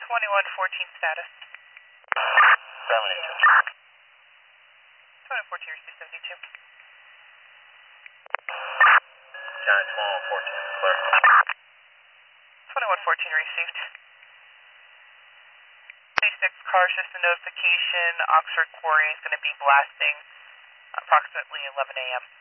2114 status. 72. 2114 received 72. County 2114, clear. 2114 received. 26 cars, just a notification. Oxford Quarry is going to be blasting approximately 11 a.m.